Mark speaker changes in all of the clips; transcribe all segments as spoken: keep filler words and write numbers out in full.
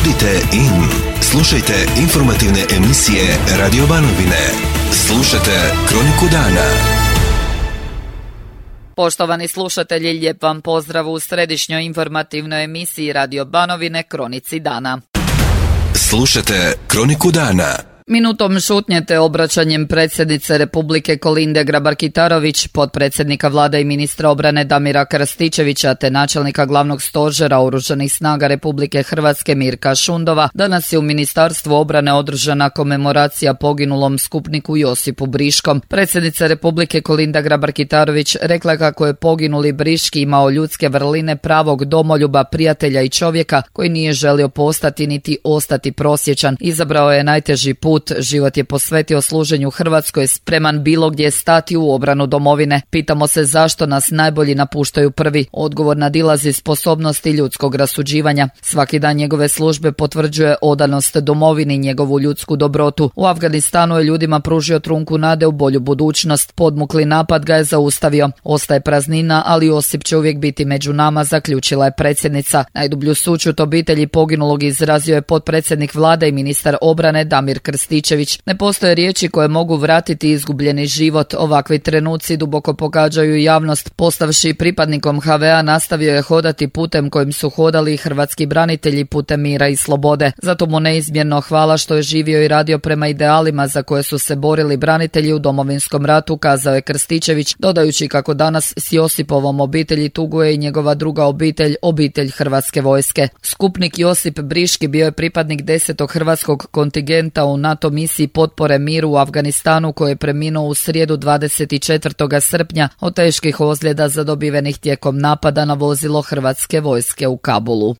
Speaker 1: Budite in. Slušajte informativne emisije Radio Banovine. Slušajte Kroniku dana.
Speaker 2: Poštovani slušatelji, lijep vam pozdrav u središnjoj informativnoj emisiji Radio Banovine Kronici dana.
Speaker 1: Slušajte Kroniku dana.
Speaker 2: Minutom šutnje te obraćanjem predsjednice Republike Kolinde Grabar-Kitarović, potpredsjednika vlade i ministra obrane Damira Krstičevića te načelnika glavnog stožera Oružanih snaga Republike Hrvatske Mirka Šundova, danas je u Ministarstvu obrane održana komemoracija poginulom skupniku Josipu Briškom. Predsjednica Republike Kolinda Grabar-Kitarović rekla kako je poginuli Briški imao ljudske vrline pravog domoljuba, prijatelja i čovjeka koji nije želio postati niti ostati prosječan. Izabrao je najteži put. Život je posvetio služenju Hrvatskoj, spreman bilo gdje stati u obranu domovine. Pitamo se zašto nas najbolji napuštaju prvi. Odgovor nadilazi sposobnosti ljudskog rasuđivanja. Svaki dan njegove službe potvrđuje odanost domovini, njegovu ljudsku dobrotu. U Afganistanu je ljudima pružio trunku nade u bolju budućnost. Podmukli napad ga je zaustavio. Ostaje praznina, ali Josip će uvijek biti među nama, zaključila je predsjednica. Najdublju sućut obitelji poginulog izrazio je potpredsjednik vlade i ministar obrane Damir Krstičević. Ne postoje riječi koje mogu vratiti izgubljeni život. Ovakvi trenuci duboko pogađaju javnost. Postavši pripadnikom ha ve a, nastavio je hodati putem kojim su hodali hrvatski branitelji, putem mira i slobode. Zato mu neizmjerno hvala što je živio i radio prema idealima za koje su se borili branitelji u Domovinskom ratu, kazao je Krstičević, dodajući kako danas s Josipovom obitelji tuguje i njegova druga obitelj, obitelj Hrvatske vojske. Skupnik Josip Briški bio je pripadnik desetog hrvatskog kontingenta u NATO misiji potpore miru u Afganistanu, koji je preminuo u srijedu dvadeset četvrtog srpnja od teških ozljeda zadobivenih tijekom napada na vozilo Hrvatske vojske u Kabulu.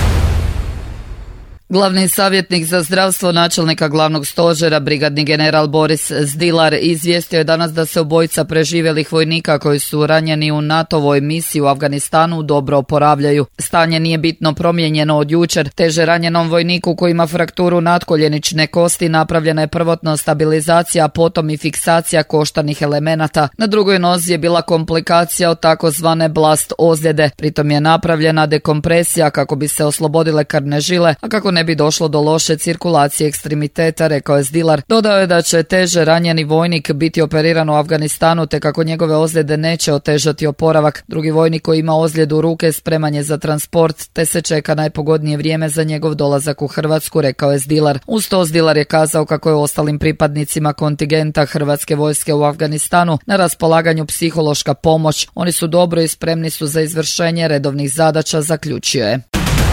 Speaker 2: Glavni savjetnik za zdravstvo načelnika glavnog stožera, brigadni general Boris Zdilar, izvijestio je danas da se obojica preživjelih vojnika koji su ranjeni u NATO-voj misiji u Afganistanu dobro oporavljaju. Stanje nije bitno promijenjeno od jučer. Teže ranjenom vojniku koji ima frakturu natkoljenične kosti napravljena je prvotno stabilizacija, a potom i fiksacija koštanih elemenata. Na drugoj nozi je bila komplikacija od takozvane blast ozljede. Pritom je napravljena dekompresija kako bi se oslobodile krvne žile, a kako ne bi došlo do loše cirkulacije ekstremiteta, rekao je Zdilar. Dodao je da će teže ranjeni vojnik biti operiran u Afganistanu, te kako njegove ozljede neće otežati oporavak. Drugi vojnik koji ima ozljedu ruke spreman je za transport, te se čeka najpogodnije vrijeme za njegov dolazak u Hrvatsku, rekao je Zdilar. Uz to Zdilar je kazao kako je ostalim pripadnicima kontingenta Hrvatske vojske u Afganistanu na raspolaganju psihološka pomoć. Oni su dobro i spremni su za izvršenje redovnih zadaća, zaključio je.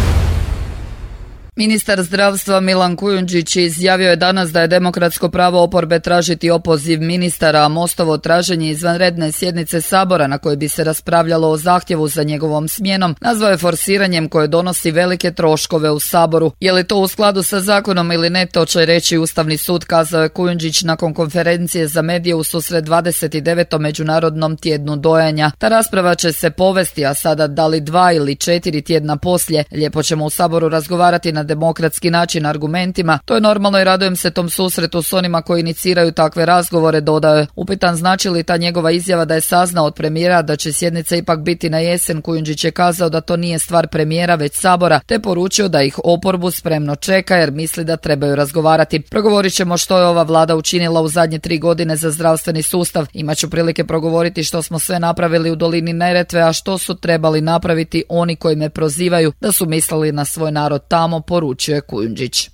Speaker 2: Ministar zdravstva Milan Kujundžić izjavio je danas da je demokratsko pravo oporbe tražiti opoziv ministara, a Mostovo traženje izvanredne sjednice Sabora na kojoj bi se raspravljalo o zahtjevu za njegovom smjenom nazvao je forsiranjem koje donosi velike troškove u Saboru. Je li to u skladu sa zakonom ili ne, to će reći Ustavni sud, kazao je Kujundžić nakon konferencije za medije u susret dvadeset devetom međunarodnom tjednu dojenja. Ta rasprava će se povesti, a sada da li dva ili četiri tjedna poslije, lijepo ćemo u Saboru razgovarati na demokratski način argumentima. To je normalno i radujem se tom susretu s onima koji iniciraju takve razgovore, dodao je. Upitan znači li ta njegova izjava da je saznao od premijera da će sjednica ipak biti na jesen, Kujundžić je kazao da to nije stvar premijera već Sabora, te poručio da ih oporbu spremno čeka jer misli da trebaju razgovarati. Progovorit ćemo što je ova vlada učinila u zadnje tri godine za zdravstveni sustav. Imaću prilike progovoriti što smo sve napravili u dolini Neretve, a što su trebali napraviti oni koji me prozivaju da su mislili na svoj narod tamo, poručio je Kujundžić.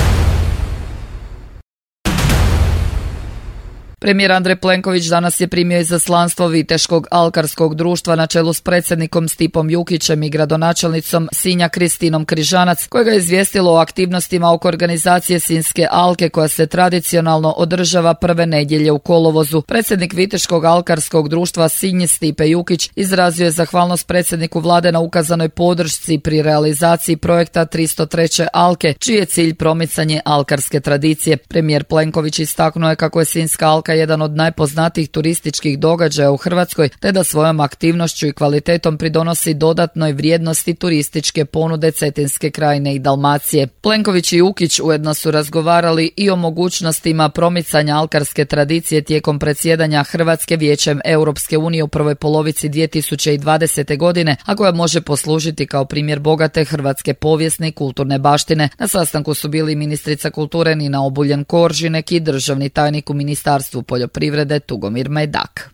Speaker 2: Premijer Andrej Plenković danas je primio izaslanstvo Viteškog alkarskog društva na čelu s predsjednikom Stipom Jukićem i gradonačelnicom Sinja Kristinom Križanac, kojega je izvijestilo o aktivnostima oko organizacije Sinjske alke koja se tradicionalno održava prve nedjelje u kolovozu. Predsjednik Viteškog alkarskog društva Sinj Stipe Jukić izrazio je zahvalnost predsjedniku vlade na ukazanoj podršci pri realizaciji projekta tristo treće alke, čiji je cilj promicanje alkarske tradicije. Premijer Plenković istaknuo je kako je Sinjska alka jedan od najpoznatijih turističkih događaja u Hrvatskoj, te da svojom aktivnošću i kvalitetom pridonosi dodatnoj vrijednosti turističke ponude Cetinske krajine i Dalmacije. Plenković i Ukić ujedno su razgovarali i o mogućnostima promicanja alkarske tradicije tijekom predsjedanja Hrvatske Vijećem Europske unije u prvoj polovici dvije tisuće dvadesete. godine, a koja može poslužiti kao primjer bogate hrvatske povijesne i kulturne baštine. Na sastanku su bili ministrica kulture Nina Obuljen-Koržinek i državni tajnik u Ministarstvu poljoprivrede Tugomir Majdak.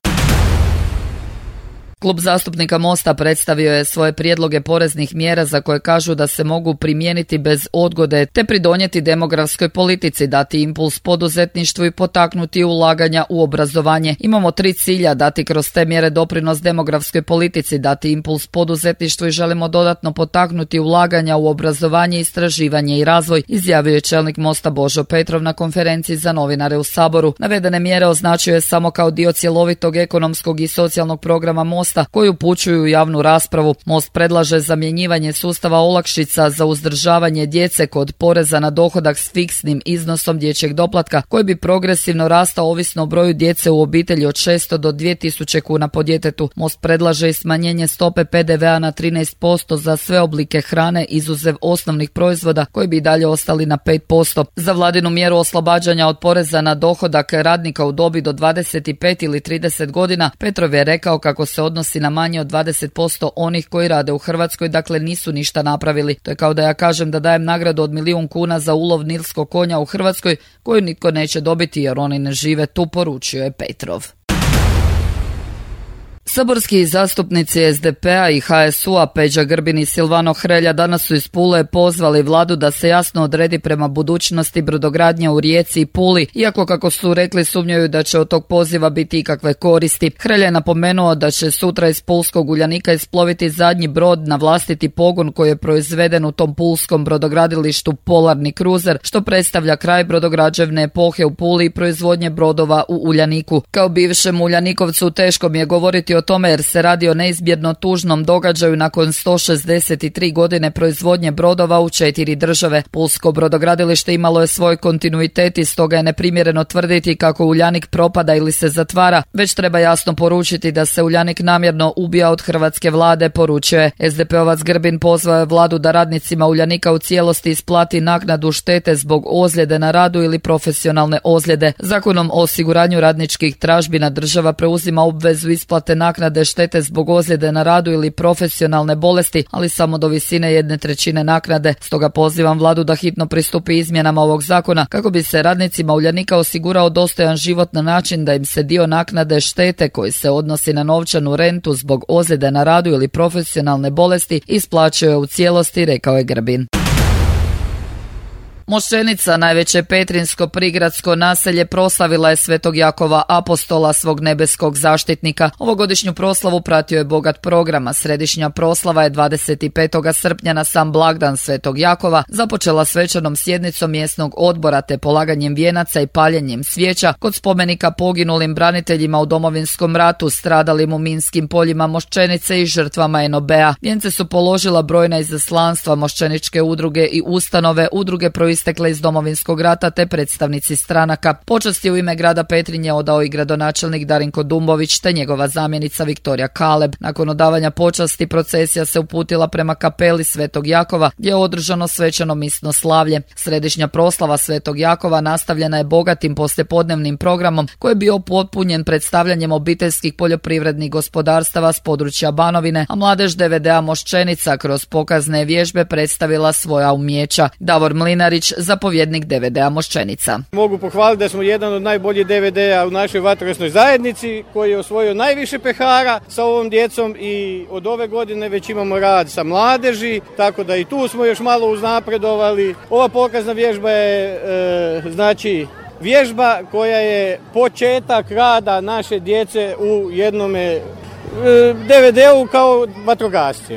Speaker 2: Klub zastupnika Mosta predstavio je svoje prijedloge poreznih mjera za koje kažu da se mogu primijeniti bez odgode te pridonijeti demografskoj politici, dati impuls poduzetništvu i potaknuti ulaganja u obrazovanje. Imamo tri cilja: dati kroz te mjere doprinos demografskoj politici, dati impuls poduzetništvu i želimo dodatno potaknuti ulaganja u obrazovanje, istraživanje i razvoj, izjavio je čelnik Mosta Božo Petrov na konferenciji za novinare u Saboru. Navedene mjere označio je samo kao dio cjelovitog ekonomskog i socijalnog programa Mosta koji upućuju u javnu raspravu. Most predlaže zamjenjivanje sustava olakšica za uzdržavanje djece kod poreza na dohodak s fiksnim iznosom dječjeg doplatka koji bi progresivno rastao ovisno o broju djece u obitelji od šesto do dvije tisuće kuna po djetetu. Most predlaže i smanjenje stope P D V-a na trinaest posto za sve oblike hrane izuzev osnovnih proizvoda koji bi i dalje ostali na pet posto. Za vladinu mjeru oslobađanja od poreza na dohodak radnika u dobi do dvadeset pet ili trideset godina, Petrov je rekao kako se odnosi na manje od dvadeset posto onih koji rade u Hrvatskoj, dakle nisu ništa napravili. To je kao da ja kažem da dajem nagradu od milijun kuna za ulov nilskog konja u Hrvatskoj koju nitko neće dobiti jer oni ne žive tu, poručio je Petrov. Saborski zastupnici S D P-a i H S U-a Peđa Grbin i Silvano Hrelja danas su iz Pule pozvali vladu da se jasno odredi prema budućnosti brodogradnje u Rijeci i Puli, iako kako su rekli sumnjaju da će od tog poziva biti ikakve koristi. Hrelja je napomenuo da će sutra iz pulskog Uljanika isploviti zadnji brod na vlastiti pogon koji je proizveden u tom pulskom brodogradilištu Polarni kruzer, što predstavlja kraj brodograđevne epohe u Puli i proizvodnje brodova u Uljaniku. Kao bivšem Uljanikovcu teško mi je govoriti o tome jer se radi o neizmjerno tužnom događaju nakon sto šezdeset tri godine proizvodnje brodova u četiri države. Pulsko brodogradilište imalo je svoj kontinuitet i stoga je neprimjereno tvrditi kako Uljanik propada ili se zatvara, već treba jasno poručiti da se Uljanik namjerno ubija od hrvatske vlade, poručio je. S D P-ovac Grbin pozvao je vladu da radnicima Uljanika u cijelosti isplati naknadu štete zbog ozljede na radu ili profesionalne ozljede. Zakonom o osiguranju radničkih tražbina država preuzima obvezu isplate naknade štete zbog ozljede na radu ili profesionalne bolesti, ali samo do visine jedne trećine naknade. Stoga pozivam vladu da hitno pristupi izmjenama ovog zakona kako bi se radnicima Uljanika osigurao dostojan život na način da im se dio naknade štete koji se odnosi na novčanu rentu zbog ozljede na radu ili profesionalne bolesti isplaćuje u cijelosti, rekao je Grbin. Mošćenica, najveće petrinsko prigradsko naselje, proslavila je Svetog Jakova Apostola, svog nebeskog zaštitnika. Ovogodišnju proslavu pratio je bogat program, a središnja proslava je dvadeset petog srpnja na sam blagdan Svetog Jakova započela svečanom sjednicom mjesnog odbora te polaganjem vijenaca i paljenjem svijeća kod spomenika poginulim braniteljima u Domovinskom ratu, stradalim u minskim poljima Mošćenice i žrtvama N O B-a. Vijence su položila brojna izaslanstva, mošćeničke udruge i ustanove, udruge proistekle iz Domovinskog rata te predstavnici stranaka. Počast je u ime grada Petrinje odao i gradonačelnik Darinko Dumbović te njegova zamjenica Viktorija Kaleb. Nakon odavanja počasti procesija se uputila prema kapeli Svetog Jakova gdje je održano svečano misno slavlje. Središnja proslava Svetog Jakova nastavljena je bogatim poslijepodnevnim programom koji je bio potpunjen predstavljanjem obiteljskih poljoprivrednih gospodarstava s područja Banovine, a mladež D V D-a Mošćenica kroz pokazne vježbe predstavila svoja umijeća. Davor Mlinarić, zapovjednik D V D-a Mošćenica.
Speaker 3: Mogu pohvaliti da smo jedan od najboljih D V D-a u našoj vatrogasnoj zajednici koji je osvojio najviše pehara sa ovom djecom i od ove godine već imamo rad sa mladeži, tako da i tu smo još malo uznapredovali. Ova pokazna vježba je e, znači vježba koja je početak rada naše djece u jednome e, D V D-u kao vatrogasci.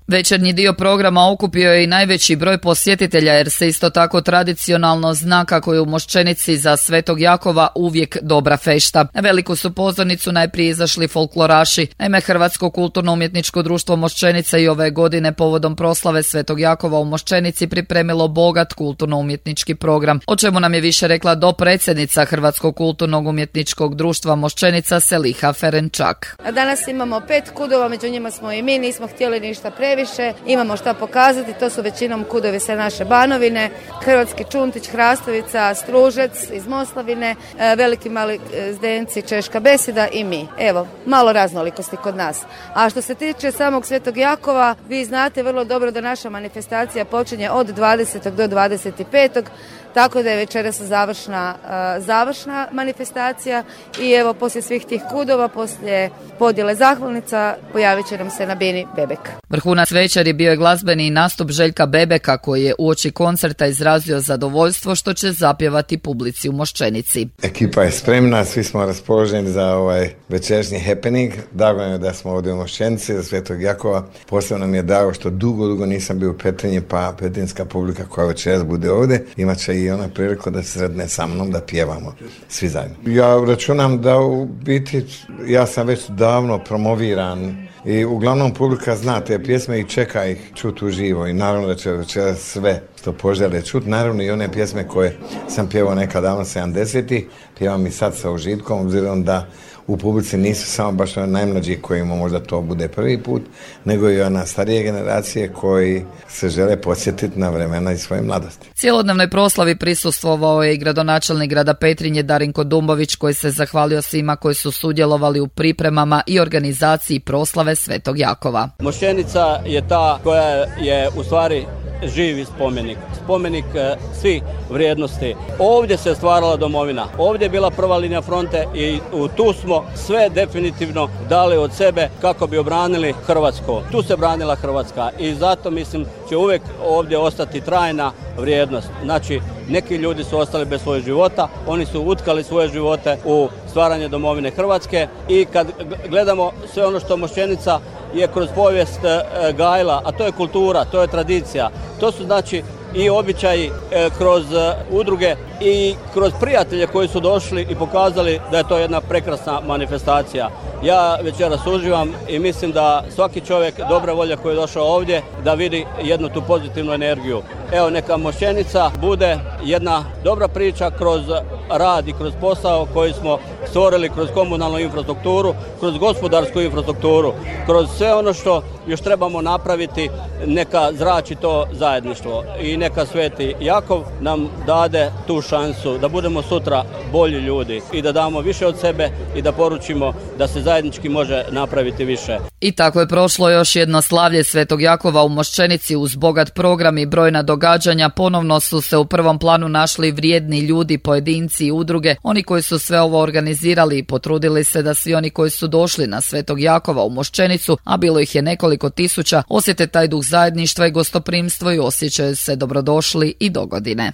Speaker 2: Večernji dio programa okupio je i najveći broj posjetitelja jer se isto tako tradicionalno zna kako je u Moščenici za Svetog Jakova uvijek dobra fešta. Na veliku su pozornicu najprije izašli folkloraši. Naime, Hrvatsko kulturno-umjetničko društvo Moščenica i ove godine povodom proslave Svetog Jakova u Moščenici pripremilo bogat kulturno-umjetnički program, o čemu nam je više rekla dopredsjednica Hrvatskog kulturnog umjetničkog društva Moščenica Seliha Ferenčak.
Speaker 4: Danas imamo pet kudova, među njima smo i mi, nismo htjeli ništa previše, imamo šta pokazati, to su većinom kudovi sa naše Banovine, Hrvatski Čuntić, Hrastovica, Stružec iz Moslavine, Veliki Mali Zdenci, Češka beseda i mi. Evo, malo raznolikosti kod nas. A što se tiče samog Svetog Jakova, vi znate vrlo dobro da naša manifestacija počinje od dvadesetog do dvadeset petog tako da je večeras završna, uh, završna manifestacija i evo poslije svih tih kudova, poslije podjele zahvalnica, pojavit će nam se na bini Bebek.
Speaker 2: Vrhunac večeri bio je glazbeni nastup Željka Bebeka koji je uoči koncerta izrazio zadovoljstvo što će zapjevati publici u Moščenici.
Speaker 5: Ekipa je spremna, svi smo raspoloženi za ovaj večerašnji happening. Drago je da smo ovdje u Moščenici za Svetog Jakova. Posebno mi je drago što dugo, dugo nisam bio u Petrinji, pa petrinjska publika koja večeras bude ovdje imat će i ona priliku da se sredne sa mnom da pjevamo svi zajedno. Ja računam da u biti ja sam već davno promoviran i uglavnom publika zna te pjesme i čeka ih čuti uživo i naravno da će večeras sve što požele čuti. Naravno i one pjesme koje sam pjevao nekad davno sedamdesetih, pjevam i sad sa užitkom, obzirom da u publici nisu samo baš oni najmlađi kojima možda to bude prvi put, nego i ona starije generacije koji se žele podsjetiti na vremena iz svoje mladosti.
Speaker 2: Cijelodnevnoj proslavi prisustvovao je i gradonačelnik grada Petrinje Darinko Dumbović koji se zahvalio svima koji su sudjelovali u pripremama i organizaciji proslave Svetog Jakova.
Speaker 6: Moščenica je ta koja je u stvari živi spomenik, spomenik e, svih vrijednosti. Ovdje se stvarala domovina, ovdje je bila prva linija fronte i u, tu smo sve definitivno dali od sebe kako bi obranili Hrvatsko. Tu se branila Hrvatska i zato mislim će uvijek ovdje ostati trajna vrijednost. Znači, neki ljudi su ostali bez svojeg života, oni su utkali svoje živote u stvaranje domovine Hrvatske i kad gledamo sve ono što Moščenica je kroz povijest e, gajila, a to je kultura, to je tradicija, to su znači i običaji e, kroz e, udruge i kroz prijatelje koji su došli i pokazali da je to jedna prekrasna manifestacija. Ja večeras uživam i mislim da svaki čovjek dobre volje koji je došao ovdje da vidi jednu tu pozitivnu energiju. Evo, neka Moščenica bude jedna dobra priča kroz rad i kroz posao koji smo stvorili kroz komunalnu infrastrukturu, kroz gospodarsku infrastrukturu, kroz sve ono što još trebamo napraviti, neka zrači to zajedništvo i neka Sveti Jakov nam dade tu šansu da budemo sutra bolji ljudi i da damo više od sebe i da poručimo da se zajednički može napraviti više.
Speaker 2: I tako je prošlo još jedno slavlje Svetog Jakova u Moščenici uz bogat program i brojna događanja. Ponovno su se u prvom planu našli vrijedni ljudi, pojedinci i udruge, oni koji su sve ovo organizirali i potrudili se da svi oni koji su došli na Svetog Jakova u Moščenicu, a bilo ih je nekoliko tisuća, osjete taj duh zajedništva i gostoprimstvo i osjećaju se dobrodošli i dogodine.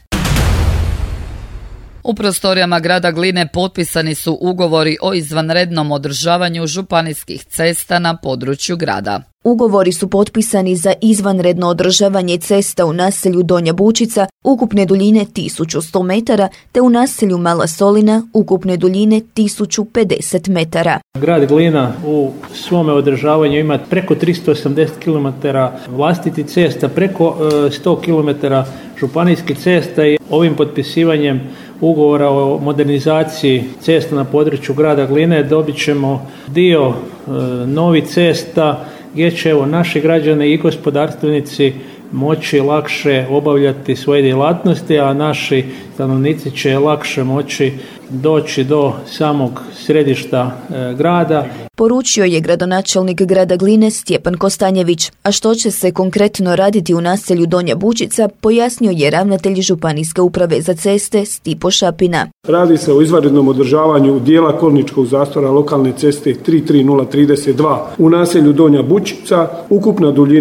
Speaker 2: U prostorijama grada Gline potpisani su ugovori o izvanrednom održavanju županijskih cesta na području grada.
Speaker 7: Ugovori su potpisani za izvanredno održavanje cesta u naselju Donja Bučica ukupne duljine tisuću sto metara te u naselju Mala Solina ukupne duljine tisuću pedeset metara.
Speaker 8: Grad Glina u svome održavanju ima preko tristo osamdeset kilometara vlastitih cesta, preko sto kilometara županijskih cesta i ovim potpisivanjem ugovora o modernizaciji cesta na području grada Gline dobit ćemo dio e, novih cesta gdje će evo, naši građani i gospodarstvenici moći lakše obavljati svoje djelatnosti, a naši stanovnici će lakše moći doći do samog središta e, grada.
Speaker 7: Poručio je gradonačelnik grada Gline Stjepan Kostanjević, a što će se konkretno raditi u naselju Donja Bučica, pojasnio je ravnatelj Županijske uprave za ceste Stipo Šapina.
Speaker 9: Radi se o izvanrednom održavanju dijela kolničkog zastora lokalne ceste tri tri nula tri dva u naselju Donja Bučica, ukupna duljina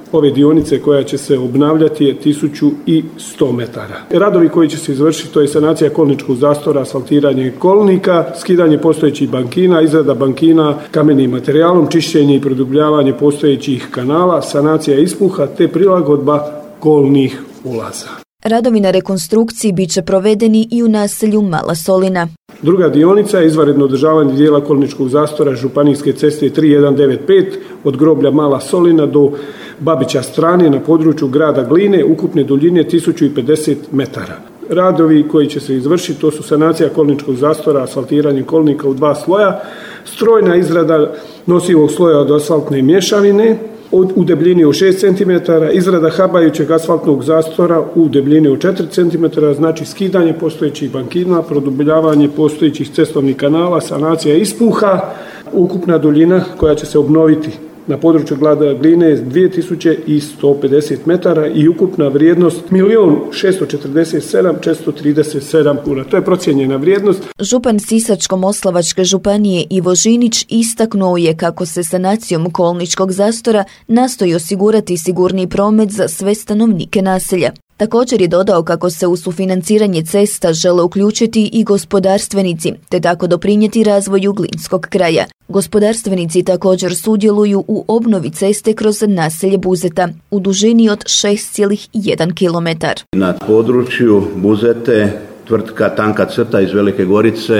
Speaker 9: ove dionice koja će se obnavljati je tisuću sto metara. Radovi koji će se izvršiti, to je sanacija kolničkog zastora, asfaltiranje kolnika, skidanje postojećih bankina, izrada bankina kamenim materijalom, čišćenje i produbljavanje postojećih kanala, sanacija ispuha te prilagodba kolnih ulaza.
Speaker 7: Radovi na rekonstrukciji bit će provedeni i u naselju Mala Solina.
Speaker 9: Druga dionica je izvanredno održavanje dijela kolničkog zastora županijske ceste tri jedan devet pet od groblja Mala Solina do Babića strane na području grada Gline, ukupne duljine tisuću pedeset metara. Radovi koji će se izvršiti, to su sanacija kolničkog zastora, asfaltiranje kolnika u dva sloja, strojna izrada nosivog sloja od asfaltne mješavine u debljini od šest centimetara, izrada habajućeg asfaltnog zastora u debljini od četiri centimetra, znači skidanje postojećih bankina, produbljavanje postojećih cestovnih kanala, sanacija ispuha, ukupna duljina koja će se obnoviti na području grada Gline je dvije tisuće sto pedeset metara i ukupna vrijednost milijun šesto četrdeset sedam tisuća četiristo trideset sedam kuna. To je procijenjena vrijednost.
Speaker 7: Župan Sisačko-moslavačke županije Ivo Žinić istaknuo je kako se sanacijom kolničkog zastora nastoji osigurati sigurniji promet za sve stanovnike naselja. Također je dodao kako se u sufinanciranje cesta žele uključiti i gospodarstvenici, te tako doprinijeti razvoju Glinskog kraja. Gospodarstvenici također sudjeluju u obnovi ceste kroz naselje Buzeta u dužini od šest zarez jedan kilometar.
Speaker 10: Na području Buzete tvrtka Tanka crta iz Velike Gorice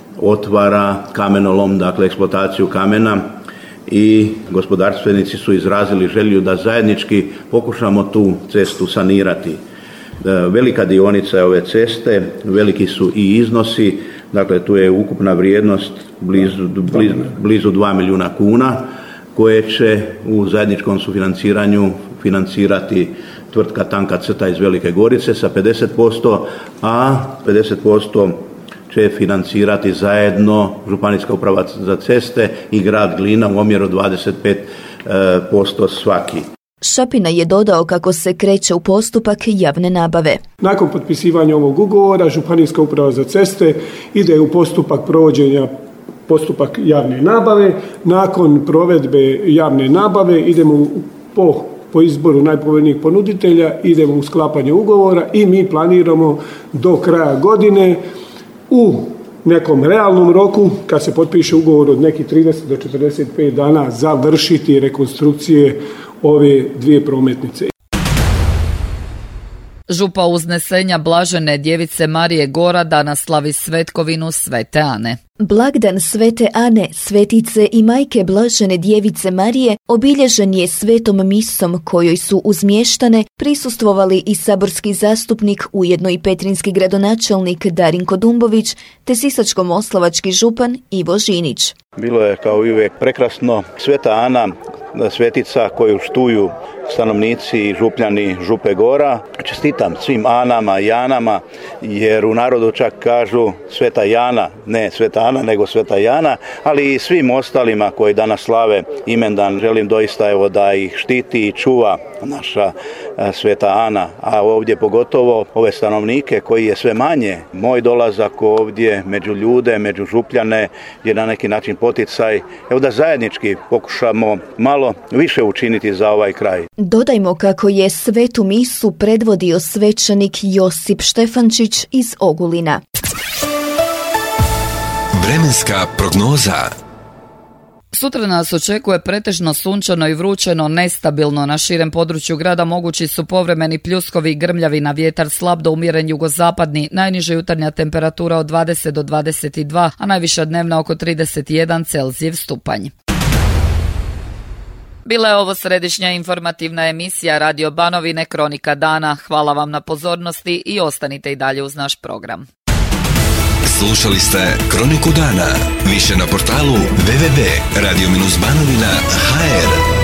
Speaker 10: otvara kamenolom, dakle eksploataciju kamena, i gospodarstvenici su izrazili želju da zajednički pokušamo tu cestu sanirati. Velika dionica je ove ceste, veliki su i iznosi, dakle tu je ukupna vrijednost blizu, blizu, blizu dva milijuna kuna koje će u zajedničkom sufinanciranju financirati tvrtka Tanka crta iz Velike Gorice sa pedeset posto, a pedeset posto će financirati zajedno Županijska uprava za ceste i grad Glina u omjeru dvadeset pet posto svaki.
Speaker 7: Šapina je dodao kako se kreće u postupak javne nabave.
Speaker 9: Nakon potpisivanja ovog ugovora, Županijska uprava za ceste ide u postupak provođenja postupak javne nabave. Nakon provedbe javne nabave idemo po po izboru najpovoljnijih ponuditelja, idemo u sklapanje ugovora i mi planiramo do kraja godine u nekom realnom roku, kad se potpiše ugovor od nekih trideset do četrdeset pet dana, završiti rekonstrukcije ove dvije prometnice.
Speaker 2: Župa Uznesenja Blažene Djevice Marije Gora danas slavi svetkovinu Svete Ane.
Speaker 7: Blagdan Svete Ane, svetice i majke Blažene Djevice Marije obilježen je svetom misom kojoj su uz mještane prisustvovali i saborski zastupnik, ujedno i petrinjski gradonačelnik Darinko Dumbović, te sisačko-moslavački župan Ivo Žinić.
Speaker 10: Bilo je kao i uvijek prekrasno. Sveta Ana, svetica koju štuju stanovnici i župljani Župe Gora. Čestitam svim Anama i Anama, jer u narodu čak kažu Sveta Jana, ne Sveta Ana, nego Sveta Jana, ali i svim ostalima koji danas slave imendan. Želim doista evo da ih štiti i čuva naša Sveta Ana, a ovdje pogotovo ove stanovnike koji je sve manje. Moj dolazak ovdje među ljude, među župljane je na neki način poticaj, evo da zajednički pokušamo malo više učiniti za ovaj kraj.
Speaker 7: Dodajmo kako je svetu misu predvodio svećenik Josip Štefančić iz Ogulina.
Speaker 1: Vremenska prognoza.
Speaker 2: Sutra nas očekuje pretežno sunčano i vrućeno, nestabilno. Na širem području grada mogući su povremeni pljuskovi i grmljavi, na vjetar slab do umjeren jugozapadni, najniža jutarnja temperatura od dvadeset do dvadeset dva, a najviša dnevna oko trideset jedan Celzijev stupanj. Bila je ovo središnja informativna emisija Radio Banovine Kronika dana. Hvala vam na pozornosti i ostanite i dalje uz naš program.
Speaker 1: Slušali ste Kroniku dana. Više na portalu w w w tačka radio banovina tačka h r.